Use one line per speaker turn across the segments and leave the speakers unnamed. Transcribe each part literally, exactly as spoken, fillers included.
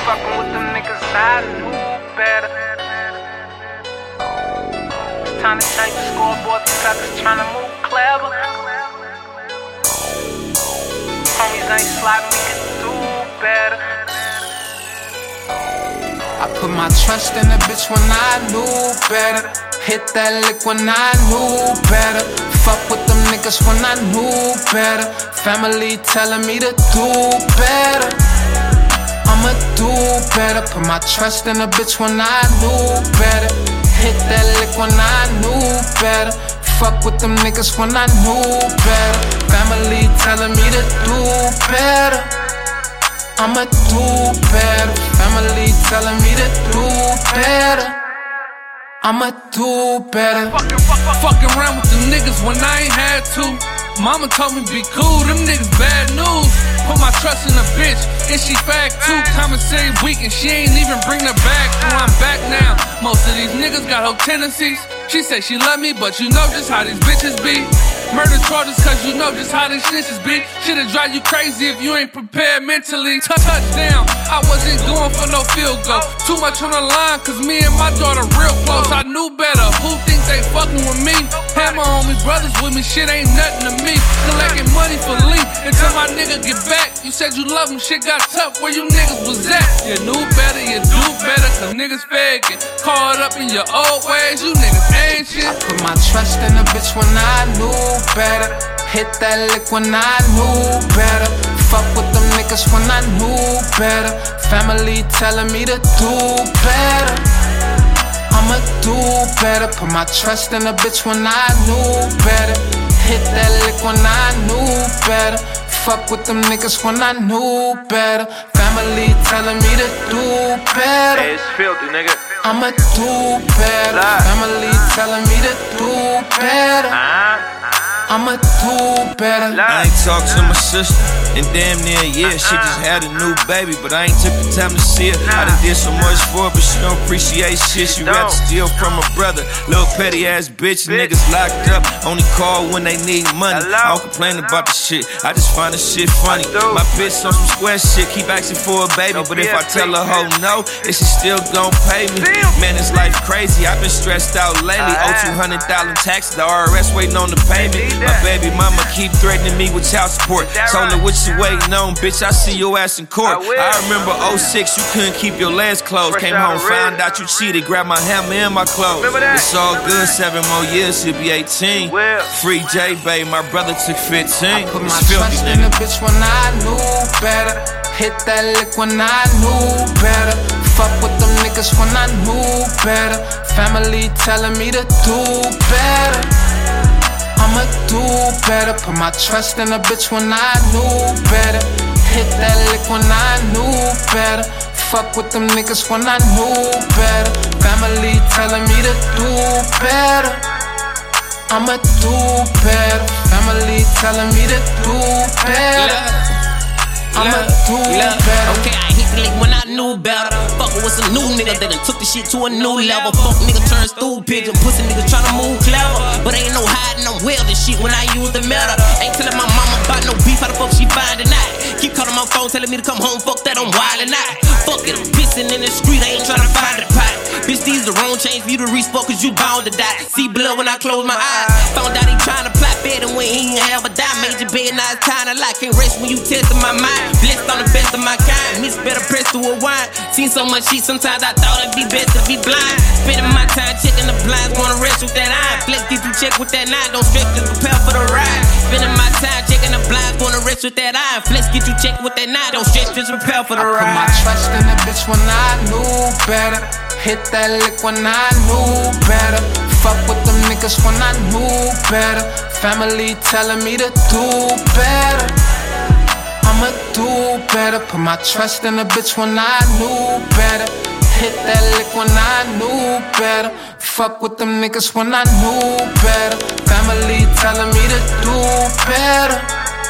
fucking with them niggas, I knew better. It's time to change the scoreboard, the suckers tryna move clever. Homies ain't sliding, we can do better.
I put my trust in a bitch when I knew better. Hit that lick when I knew better. Fuck with them niggas when I knew better. Family telling me to do better. I'ma do better. Put my trust in a bitch when I knew better. Hit that lick when I knew better. Fuck with them niggas when I knew better. Family telling me to do better. I'ma do better. Family telling me to do better. I'ma do better.
Fucking, fuck, fucking around with them niggas when I ain't had to. Mama told me be cool, them niggas bad news. Put my trust in a bitch, and she fag too. Commissary weak, and she ain't even bring the bag through. I'm back now. Most of these niggas got her tendencies. She say she love me, but you know just how these bitches be. Murder charges, cause you know just how these snitches be. Shit'll drive you crazy if you ain't prepared mentally. Touchdown, I wasn't going for no field goal. Too much on the line, cause me and my daughter real close. I knew better, who think they fucking with me? Had my only brothers with me, shit ain't nothing to me. Collecting money for Lee, until my nigga get back. You said you love him, shit got tough, where you niggas was at? You knew better, you do better, cause niggas faking. Caught up in your old ways, you niggas ain't shit.
I put my trust in a bitch when I knew better. Hit that lick when I knew better. Fuck with them niggas when I knew better. Family telling me to do better. I'ma do better. Put my trust in a bitch when I knew better. Hit that lick when I knew better. Fuck with them niggas when I knew better. Family telling me to do better.
Hey, it's filthy, nigga.
I'ma do better. Family telling me to do better. I'ma do better.
I ain't talked to my sister in damn near a year. She just had a new baby, but I ain't took the time to see her. I done did so much for her, but she don't appreciate shit. She rather steal from her brother. Little petty ass bitch, niggas locked up. Only call when they need money. I don't complain about the shit, I just find the shit funny. My bitch on some square shit, keep asking for a baby, but if I tell her hoe no, then she still gon' pay me. Man, this life crazy, I've been stressed out lately. Owe two hundred thousand taxes, the R R S waiting on the payment. My baby mama keep threatening me with child support. Told her what you waiting on, bitch, I see your ass in court. I remember oh six, you couldn't keep your legs closed. Came home, found out you cheated, grabbed my hammer and my clothes. It's all good, seven more years, he'll be eighteen. Free J, babe, my brother took fifteen.
I put my trust in a bitch when I knew better. Hit that lick when I knew better. Fuck with them niggas when I knew better. Family telling me to do better. I'ma do better. Put my trust in a bitch when I knew better. Hit that lick when I knew better. Fuck with them niggas when I knew better. Family telling me to do better. I'ma do better. Family telling me to do better. I'ma do better.
Okay, I hit the lick when I knew better. Fuckin' with some new niggas that done took the shit to a new level. Fuck nigga turn stupid, and pussy niggas tryna move clever. But ain't no hiding, I'm welding shit when I use the metal. Ain't tellin' my mama about no beef, how the fuck she find tonight? Keep calling my phone, telling me to come home, fuck that, I'm wildin' out. Fuck it, I'm pissing in the street, I ain't tryna find the pot. Bitch, these the wrong chains for you to reach for, cause you bound to die. See blood when I close my eyes. Found out he tryna plot better when he ain't have a dime. Major bed, now it's time to lie. Can't rest when you testin' my mind. Blessed on the best of my kind. Miss better press to a wine. Seen so much shit, sometimes I thought it'd be best to be blind. Spending my time checking the blinds, wanna rest with that eye. Flex get you check with that nine, don't stress, just prepare for the ride. Spending my time checking the blinds, wanna rest with that eye. Flex get you check with that nine, don't stress, just prepare for the
I
ride.
Put my trust in a bitch when I knew better. Hit that lick when I knew better. Fuck with them niggas when I knew better. Family telling me to do better. I'ma do better. Put my trust in a bitch when I knew better. Hit that lick when I knew better. Fuck with them niggas when I knew better. Family telling me to do better.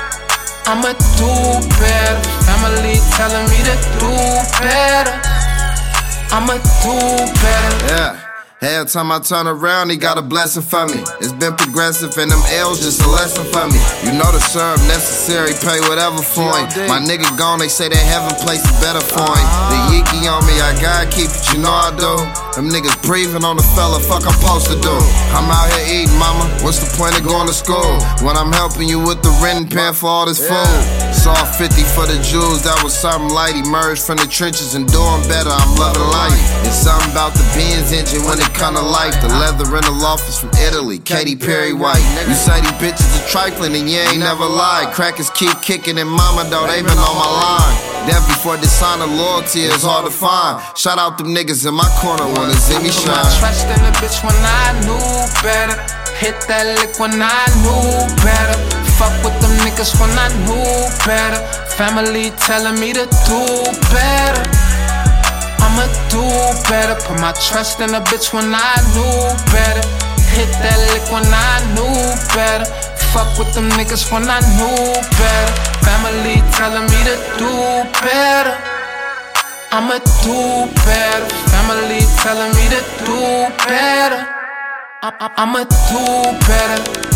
I'ma do better. Family telling me to do better. I'ma do better.
Yeah.
Every time I turn around, he got a blessing for me. It's been progressive and them L's just a lesson for me. You know the syrup necessary, pay whatever for him. My nigga gone, they say that heaven place is better for him. The Yeeky on me, I gotta keep it, you know I do. Them niggas breathing on the fella, fuck I'm supposed to do. I'm out here eating, mama, what's the point of going to school when I'm helping you with the rent and paying for all this food? Saw fifty for the jewels, that was something light. Emerged from the trenches and doing better, I'm loving life. It's something about the Benz engine when it come to life. The leather in the loft is from Italy, Katy Perry white. You say these bitches are trifling and you ain't never lied. Crackers keep kicking and mama though, they been on my line. Death before dishonor, loyalty is hard to find. Shout out them niggas in my corner, wanna see me shine.
I trust in a bitch when I knew better. Hit that lick when I knew better. Fuck with them niggas when I knew better. Family telling me to do better. I'ma do better. Put my trust in a bitch when I knew better. Hit that lick when I knew better. Fuck with them niggas when I knew better. Family telling me to do better. I'ma do better. Family telling me to do better. I- I- I'ma do better.